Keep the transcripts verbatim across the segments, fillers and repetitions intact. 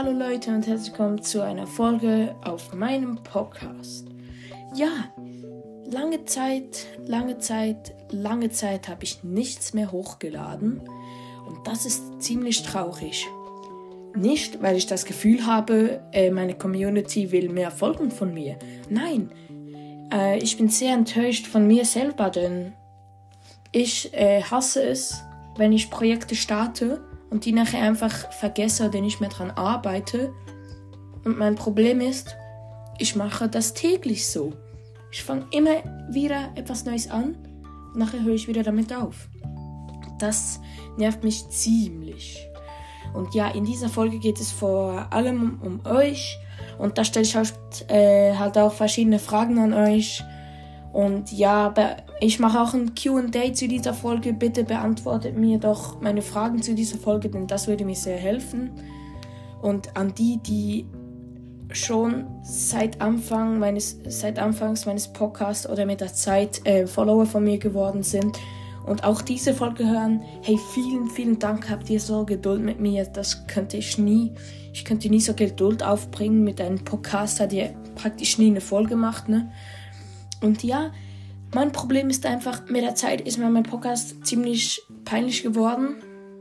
Hallo Leute und herzlich willkommen zu einer Folge auf meinem Podcast. Ja, lange Zeit, lange Zeit, lange Zeit habe ich nichts mehr hochgeladen und das ist ziemlich traurig. Nicht, weil ich das Gefühl habe, äh, meine Community will mehr Folgen von mir. Nein, äh, ich bin sehr enttäuscht von mir selber, denn ich äh, hasse es, wenn ich Projekte starte und die nachher einfach vergesse oder nicht mehr dran arbeite. Und mein Problem ist, ich mache das täglich so. Ich fange immer wieder etwas Neues an und nachher höre ich wieder damit auf. Das nervt mich ziemlich. Und ja, in dieser Folge geht es vor allem um euch. Und da stelle ich halt, äh, halt auch verschiedene Fragen an euch. Und ja, ich mache auch ein Q and A zu dieser Folge. Bitte beantwortet mir doch meine Fragen zu dieser Folge, denn das würde mir sehr helfen. Und an die, die schon seit Anfang meines, seit Anfangs meines Podcasts oder mit der Zeit äh, Follower von mir geworden sind und auch diese Folge hören, hey, vielen, vielen Dank, habt ihr so Geduld mit mir. Das könnte ich nie. Ich könnte nie so Geduld aufbringen mit einem Podcast, der ihr praktisch nie eine Folge macht, ne? Und ja, mein Problem ist einfach, mit der Zeit ist mir mein Podcast ziemlich peinlich geworden.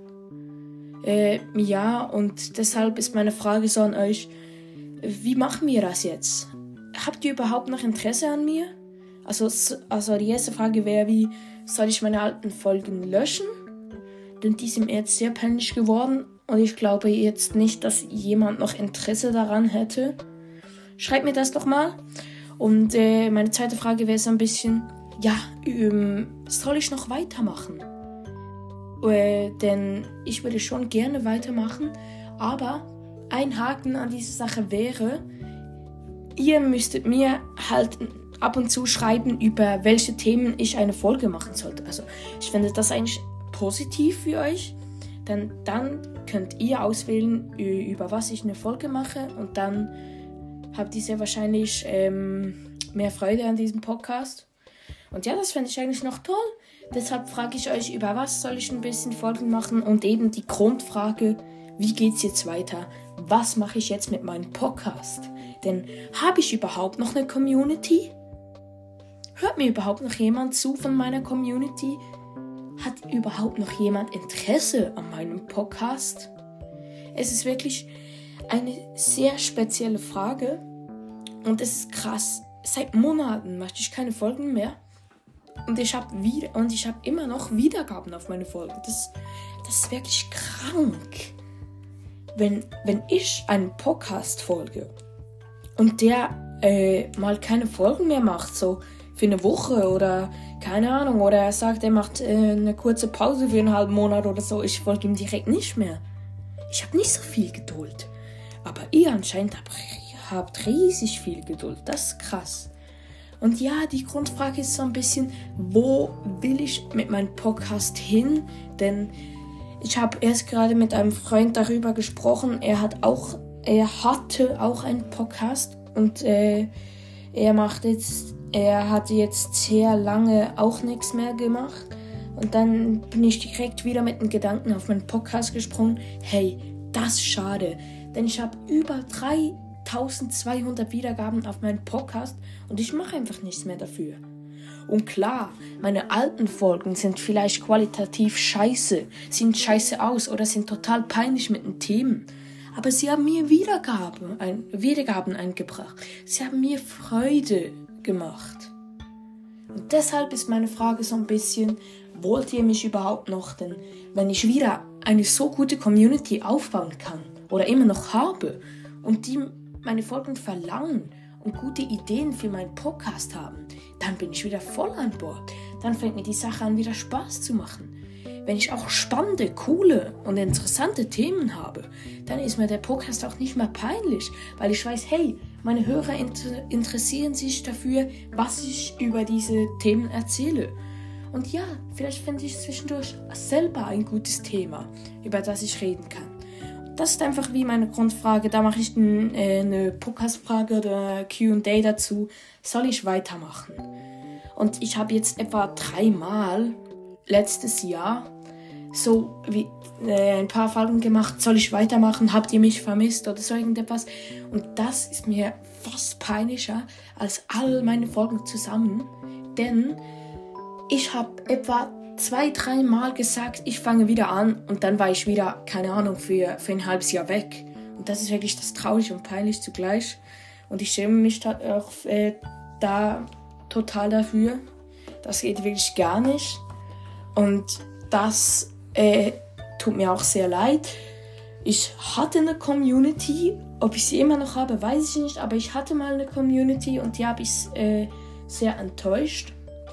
Äh, ja, und deshalb ist meine Frage so an euch, wie machen wir das jetzt? Habt ihr überhaupt noch Interesse an mir? Also, also die erste Frage wäre, wie soll ich meine alten Folgen löschen? Denn die sind mir jetzt sehr peinlich geworden und ich glaube jetzt nicht, dass jemand noch Interesse daran hätte. Schreibt mir das doch mal. Und äh, meine zweite Frage wäre so ein bisschen, ja, ähm, soll ich noch weitermachen? Äh, denn ich würde schon gerne weitermachen, aber ein Haken an dieser Sache wäre, ihr müsstet mir halt ab und zu schreiben, über welche Themen ich eine Folge machen sollte. Also ich finde das eigentlich positiv für euch, denn dann könnt ihr auswählen, über was ich eine Folge mache und dann habt ihr sehr wahrscheinlich ähm, mehr Freude an diesem Podcast. Und ja, das fände ich eigentlich noch toll. Deshalb frage ich euch, über was soll ich ein bisschen Folgen machen? Und eben die Grundfrage, wie geht's jetzt weiter? Was mache ich jetzt mit meinem Podcast? Denn habe ich überhaupt noch eine Community? Hört mir überhaupt noch jemand zu von meiner Community? Hat überhaupt noch jemand Interesse an meinem Podcast? Es ist wirklich eine sehr spezielle Frage und es ist krass. Seit Monaten mache ich keine Folgen mehr und ich habe wieder und ich habe immer noch Wiedergaben auf meine Folgen. Das, das ist wirklich krank. Wenn, wenn ich einen Podcast folge und der äh, mal keine Folgen mehr macht, so für eine Woche oder keine Ahnung, oder er sagt, er macht äh, eine kurze Pause für einen halben Monat oder so, ich folge ihm direkt nicht mehr. Ich habe nicht so viel Geduld. Aber ihr anscheinend habt riesig viel Geduld. Das ist krass. Und ja, die Grundfrage ist so ein bisschen, wo will ich mit meinem Podcast hin? Denn ich habe erst gerade mit einem Freund darüber gesprochen. Er hat auch, er hatte auch einen Podcast und äh, er macht jetzt, er hatte jetzt sehr lange auch nichts mehr gemacht. Und dann bin ich direkt wieder mit dem Gedanken auf meinen Podcast gesprungen. Hey, das ist schade. Denn ich habe über dreitausendzweihundert Wiedergaben auf meinem Podcast und ich mache einfach nichts mehr dafür. Und klar, meine alten Folgen sind vielleicht qualitativ scheiße, sehen scheiße aus oder sind total peinlich mit den Themen. Aber sie haben mir Wiedergaben, ein, Wiedergaben eingebracht. Sie haben mir Freude gemacht. Und deshalb ist meine Frage so ein bisschen, wollt ihr mich überhaupt noch? Denn wenn ich wieder eine so gute Community aufbauen kann oder immer noch habe und die meine Folgen verlangen und gute Ideen für meinen Podcast haben, dann bin ich wieder voll an Bord. Dann fängt mir die Sache an, wieder Spaß zu machen. Wenn ich auch spannende, coole und interessante Themen habe, dann ist mir der Podcast auch nicht mehr peinlich, weil ich weiß, hey, meine Hörer inter- interessieren sich dafür, was ich über diese Themen erzähle. Und ja, vielleicht finde ich zwischendurch selber ein gutes Thema, über das ich reden kann. Das ist einfach wie meine Grundfrage. Da mache ich ein, äh, eine Podcast-Frage oder Q and A dazu. Soll ich weitermachen? Und ich habe jetzt etwa dreimal letztes Jahr so wie äh, ein paar Folgen gemacht, soll ich weitermachen, habt ihr mich vermisst oder so irgendetwas. Und das ist mir fast peinlicher als all meine Folgen zusammen, denn ich habe etwa zwei, drei Mal gesagt, ich fange wieder an und dann war ich wieder, keine Ahnung, für, für ein halbes Jahr weg. Und das ist wirklich das traurig und peinlich zugleich. Und ich schäme mich da, auch, äh, da total dafür. Das geht wirklich gar nicht. Und das äh, tut mir auch sehr leid. Ich hatte eine Community, ob ich sie immer noch habe, weiß ich nicht, aber ich hatte mal eine Community und die habe ich äh, sehr enttäuscht.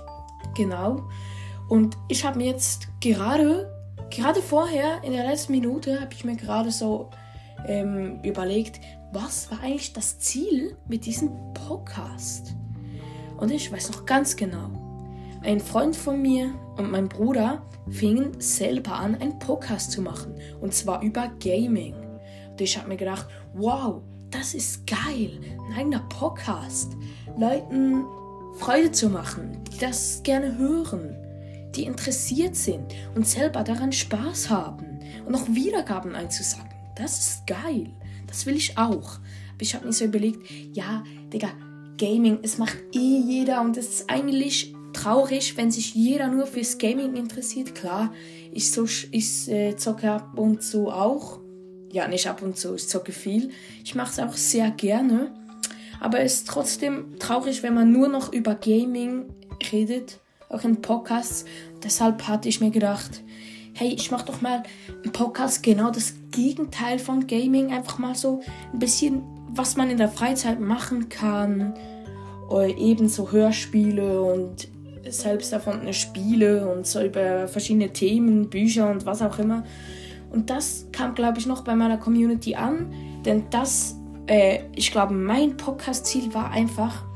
Genau. Und ich habe mir jetzt gerade, gerade vorher, in der letzten Minute, habe ich mir gerade so ähm, überlegt, was war eigentlich das Ziel mit diesem Podcast? Und ich weiß noch ganz genau, ein Freund von mir und mein Bruder fingen selber an, einen Podcast zu machen. Und zwar über Gaming. Und ich habe mir gedacht, wow, das ist geil. Ein eigener Podcast. Leuten Freude zu machen, die das gerne hören, die interessiert sind und selber daran Spaß haben und auch Wiedergaben einzusagen. Das ist geil. Das will ich auch. Aber ich habe mir so überlegt, ja, Digga, Gaming, es macht eh jeder und es ist eigentlich traurig, wenn sich jeder nur fürs Gaming interessiert. Klar, ich, so, ich äh, zocke ab und zu auch. Ja, nicht ab und zu, ich zocke viel. Ich mache es auch sehr gerne. Aber es ist trotzdem traurig, wenn man nur noch über Gaming redet, auch in Podcasts. Deshalb hatte ich mir gedacht, hey, ich mache doch mal einen Podcast, genau das Gegenteil von Gaming. Einfach mal so ein bisschen, was man in der Freizeit machen kann. Oder ebenso Hörspiele und selbst erfundene Spiele und so über verschiedene Themen, Bücher und was auch immer. Und das kam, glaube ich, noch bei meiner Community an, denn das, äh, ich glaube, mein Podcast-Ziel war einfach,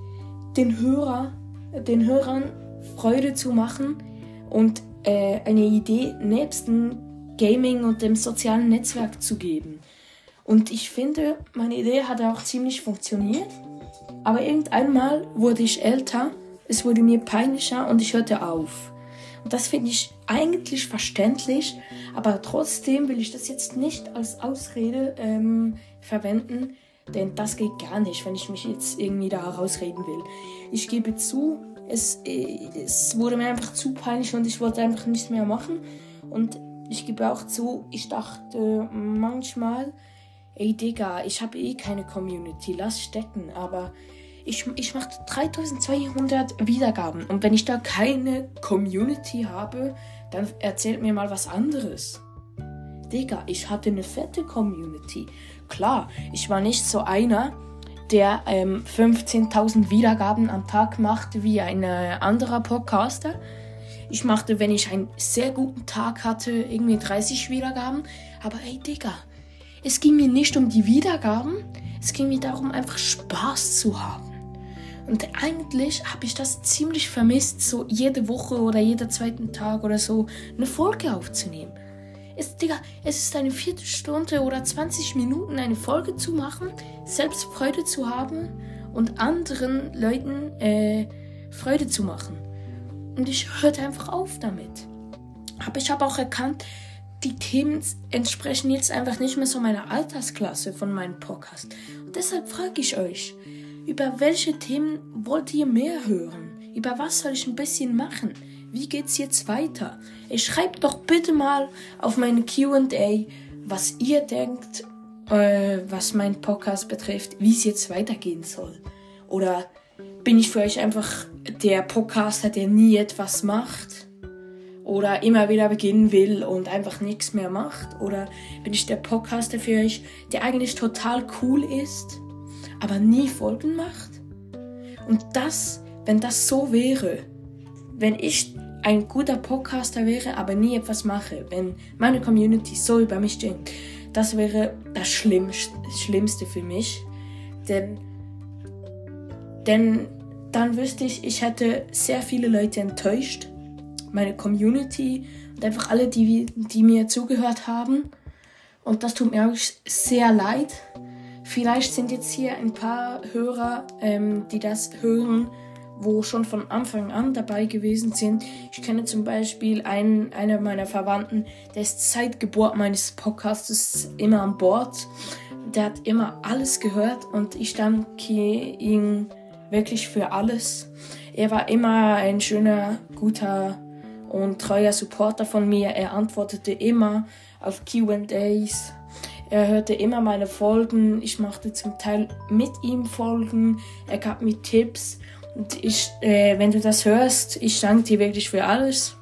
den Hörer, den Hörern Freude zu machen und äh, eine Idee nebst dem Gaming und dem sozialen Netzwerk zu geben. Und ich finde, meine Idee hat auch ziemlich funktioniert, aber irgendeinmal wurde ich älter, es wurde mir peinlicher und ich hörte auf. Und das finde ich eigentlich verständlich, aber trotzdem will ich das jetzt nicht als Ausrede ähm, verwenden, denn das geht gar nicht, wenn ich mich jetzt irgendwie da rausreden will. Ich gebe zu, es, äh, es wurde mir einfach zu peinlich und ich wollte einfach nichts mehr machen. Und ich gebe auch zu, ich dachte manchmal, ey Digga, ich habe eh keine Community, lass stecken, aber ich, ich mache dreitausendzweihundert Wiedergaben und wenn ich da keine Community habe, dann erzählt mir mal was anderes. Digga, ich hatte eine fette Community. Klar, ich war nicht so einer, der ähm, fünfzehntausend Wiedergaben am Tag macht wie ein äh, anderer Podcaster. Ich machte, wenn ich einen sehr guten Tag hatte, irgendwie dreißig Wiedergaben. Aber ey, Digga, es ging mir nicht um die Wiedergaben, es ging mir darum, einfach Spaß zu haben. Und eigentlich habe ich das ziemlich vermisst, so jede Woche oder jeden zweiten Tag oder so eine Folge aufzunehmen. Es, Digga, es ist eine Viertelstunde oder zwanzig Minuten eine Folge zu machen, selbst Freude zu haben und anderen Leuten äh, Freude zu machen. Und ich hörte einfach auf damit. Aber ich habe auch erkannt, die Themen entsprechen jetzt einfach nicht mehr so meiner Altersklasse von meinem Podcast. Und deshalb frage ich euch, über welche Themen wollt ihr mehr hören? Über was soll ich ein bisschen machen? Wie geht's jetzt weiter? Ey, schreibt doch bitte mal auf meine Q and A, was ihr denkt, äh, was meinen Podcast betrifft, wie es jetzt weitergehen soll. Oder bin ich für euch einfach der Podcaster, der nie etwas macht? Oder immer wieder beginnen will und einfach nichts mehr macht? Oder bin ich der Podcaster für euch, der eigentlich total cool ist, aber nie Folgen macht? Und das, wenn das so wäre, wenn ich ein guter Podcaster wäre, aber nie etwas mache, wenn meine Community so über mich denkt, das wäre das Schlimmste, Schlimmste für mich. Denn, denn dann wüsste ich, ich hätte sehr viele Leute enttäuscht, meine Community und einfach alle, die, die mir zugehört haben. Und das tut mir auch sehr leid. Vielleicht sind jetzt hier ein paar Hörer, ähm, die das hören, wo schon von Anfang an dabei gewesen sind. Ich kenne zum Beispiel einen, einer meiner Verwandten, der ist seit Geburt meines Podcasts immer an Bord. Der hat immer alles gehört und ich danke ihm wirklich für alles. Er war immer ein schöner, guter und treuer Supporter von mir. Er antwortete immer auf Q and A's. Er hörte immer meine Folgen. Ich machte zum Teil mit ihm Folgen. Er gab mir Tipps. Und ich, äh, wenn du das hörst, ich danke dir wirklich für alles.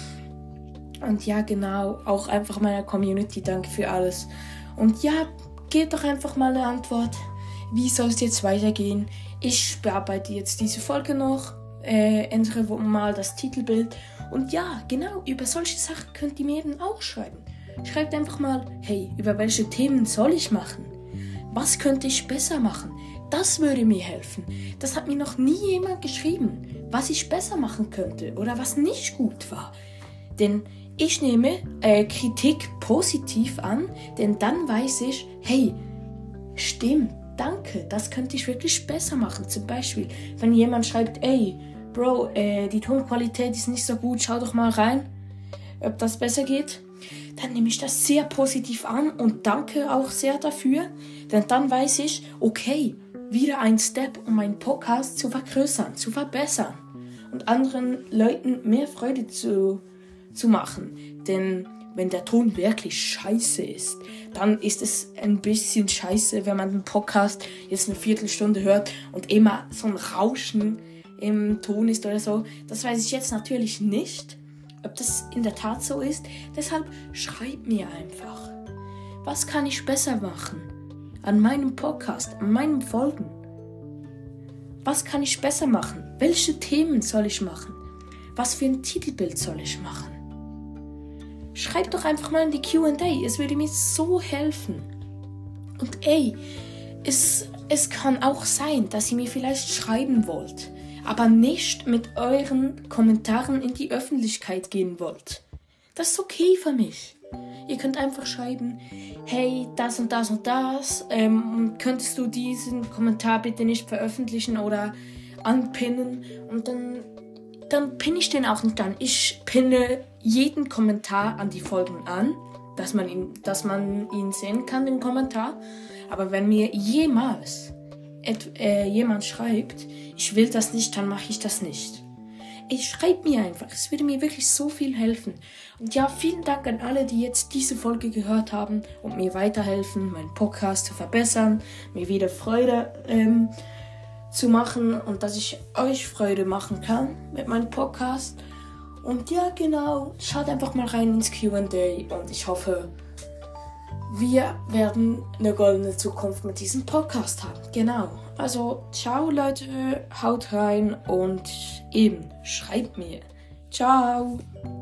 Und ja, genau, auch einfach meiner Community danke für alles. Und ja, gebt doch einfach mal eine Antwort. Wie soll es jetzt weitergehen? Ich bearbeite jetzt diese Folge noch, äh, ändere mal das Titelbild. Und ja, genau, über solche Sachen könnt ihr mir eben auch schreiben. Schreibt einfach mal, hey, über welche Themen soll ich machen? Was könnte ich besser machen? Das würde mir helfen. Das hat mir noch nie jemand geschrieben, was ich besser machen könnte oder was nicht gut war. Denn ich nehme äh, Kritik positiv an, denn dann weiß ich, hey, stimmt, danke, das könnte ich wirklich besser machen. Zum Beispiel, wenn jemand schreibt, ey, Bro, äh, die Tonqualität ist nicht so gut, schau doch mal rein, ob das besser geht. Dann nehme ich das sehr positiv an und danke auch sehr dafür, denn dann weiß ich, okay, wieder ein Step, um meinen Podcast zu vergrößern, zu verbessern und anderen Leuten mehr Freude zu, zu machen. Denn wenn der Ton wirklich scheiße ist, dann ist es ein bisschen scheiße, wenn man den Podcast jetzt eine Viertelstunde hört und immer so ein Rauschen im Ton ist oder so. Das weiß ich jetzt natürlich nicht, ob das in der Tat so ist. Deshalb schreibt mir einfach, was kann ich besser machen an meinem Podcast, an meinen Folgen? Was kann ich besser machen? Welche Themen soll ich machen? Was für ein Titelbild soll ich machen? Schreibt doch einfach mal in die Q and A. Es würde mir so helfen. Und ey, es, es kann auch sein, dass ihr mir vielleicht schreiben wollt, aber nicht mit euren Kommentaren in die Öffentlichkeit gehen wollt. Das ist okay für mich. Ihr könnt einfach schreiben, hey, das und das und das, ähm, könntest du diesen Kommentar bitte nicht veröffentlichen oder anpinnen, und dann, dann pinne ich den auch nicht an. Ich pinne jeden Kommentar an die Folgen an, dass man ihn, dass man ihn sehen kann, den Kommentar. Aber wenn mir jemals et, äh, jemand schreibt, ich will das nicht, dann mache ich das nicht. Ich schreibe mir einfach, es würde mir wirklich so viel helfen. Und ja, vielen Dank an alle, die jetzt diese Folge gehört haben und mir weiterhelfen, meinen Podcast zu verbessern, mir wieder Freude ähm, zu machen und dass ich euch Freude machen kann mit meinem Podcast. Und ja, genau, schaut einfach mal rein ins Q and A und ich hoffe, wir werden eine goldene Zukunft mit diesem Podcast haben. Genau. Also, ciao Leute, haut rein und eben, schreibt mir. Ciao.